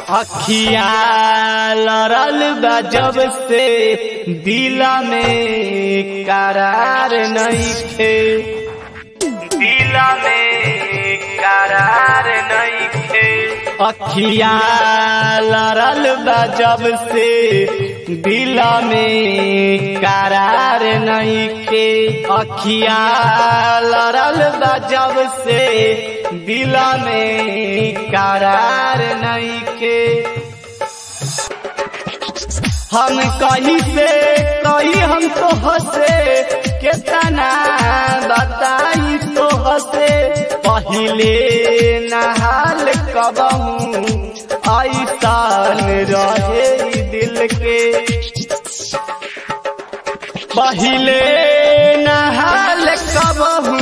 अखिया लड़ल बा जब से दिला में करार नइखे, दिला में करार नइखे। अखिया लड़ल बा जब से दिला में करार नइखे। अखिया लड़ल बा जब से दिला में करार नइखे। हम कहीं से कहीं हम तो हंसे कितना बताई तो हंसे। पहले नहाल कबहू ऐसान रहे दिल के, पहले नहाल कबहू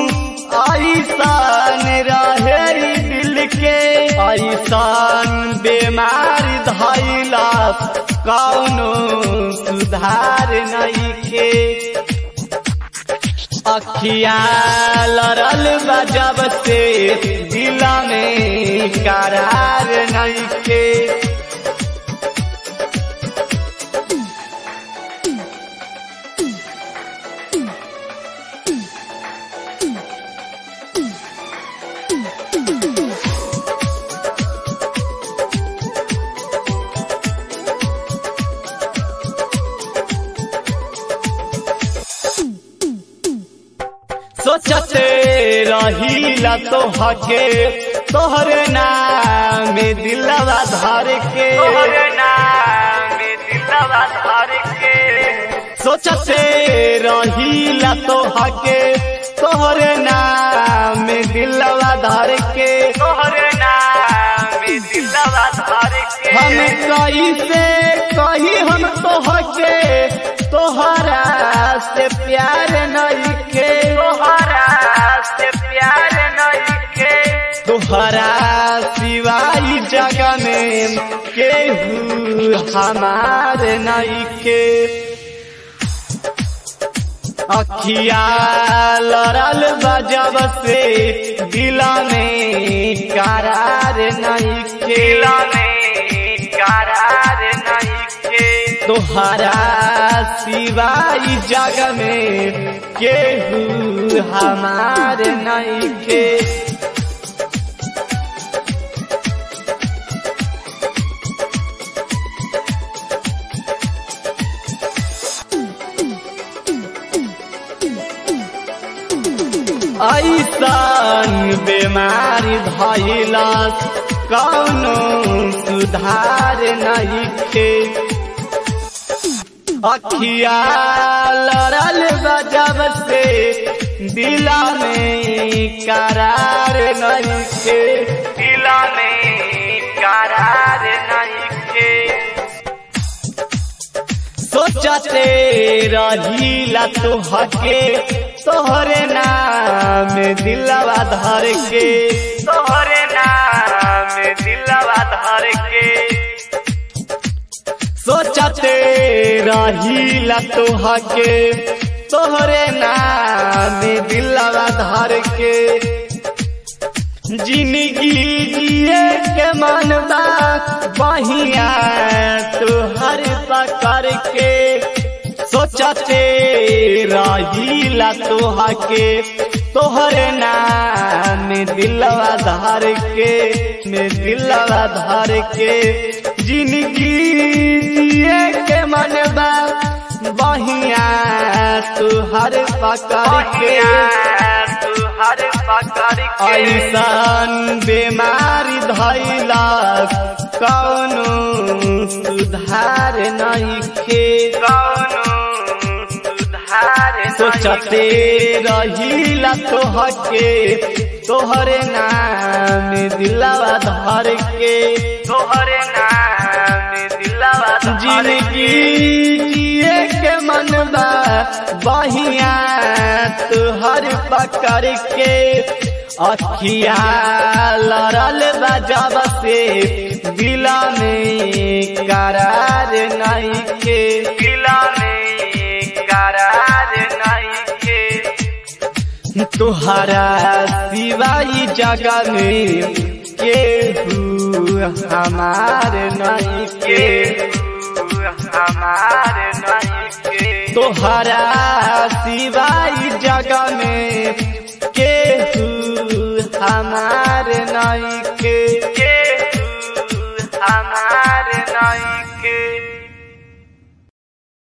ऐसान रहे दिल के। ऐसान बीमारी धैला कौनो सुधार नइखे। अखिया लड़ल बा जब से दिला में करार नइखे। सोचते रहीला तोहके तोहरे नाम दिलवा धर के, तोहरे नाम दिलवा धर के। सोचते रहीला तोहके तोहरे नाम दिलवा धर के, तोहरे नाम दिलवा धर के। हम कैसे कही हम तोहके तोहरा से प्यार नइखे, तोहरा से प्यार नइखे। तोहरा सिवाय जगह में केहू हमार नइखे। अखिया लड़ल बा जब से दिला में करार नइखे, दिला में करार नइखे। तोहरा सिवाय जग में केहू हमार नइखे। ऐसान बीमारी धैला कौनो सुधार नइखे। अखिया लड़ल बा जब से दिला में करार नइखे, दिला में करार नइखे। सोचते रहीला तोहके तोहरे नाम दिलवा धर के, तोहरे नाम दिलवा धर के। सोचते रहीला तोहके तोहरे नाम दिलवा धर के। जिंदगी जिए के मनवा बहिया तोहर पकड़ के। सोचते रहीला तोहके तोहरे नाम दिलवा धर के, दिलवा धर के। जिंदगी जिए के मनवा बहिया तुहर पकड़ के, तुहर पकड़ के। ऐसान बीमारी धैला कौनो सुधार नइखे, कौनो सुधार। सोचते रहीला तोहके तोहरे नाम दिलवा धर के, तोहरे नाम दिलवा। जिंदगी जिए के मनवा बहिया तुहर पकड़ के। अखिया लड़ल बा जब से दिला में करार नइखे, दिला में करार नइखे। तुहरा सिवाय जगह में केहू हमार नहीं के, हमार नहीं के। तोहरा सिवाय जगह में केहू हमार नहीं के।